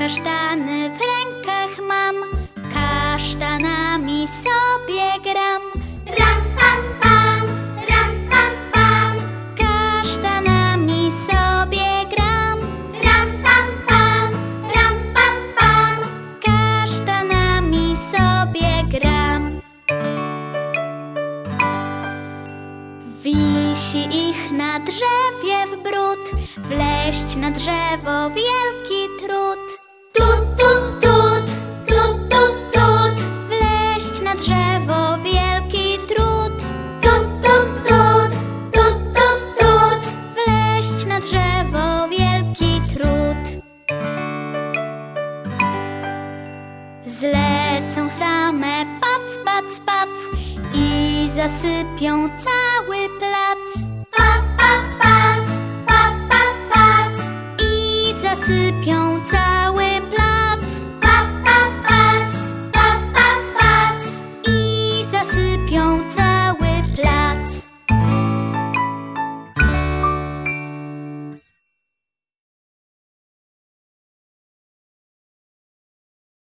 Kasztany w rękach mam, kasztanami sobie gram. Ram, pam, pam, ram, pam, pam. Kasztanami sobie gram. Ram, pam, pam, ram, pam, pam. Kasztanami sobie gram. Wisi ich na drzewie w bród, wleść na drzewo wielki trud. Tut, tut, tut, tut, tut, tut. Wleść na drzewo wielki trud. Tut, tut, tut, tut, tut, tut. Wleść na drzewo wielki trud. Zlecą same pac, pac, pac i zasypią cały plac.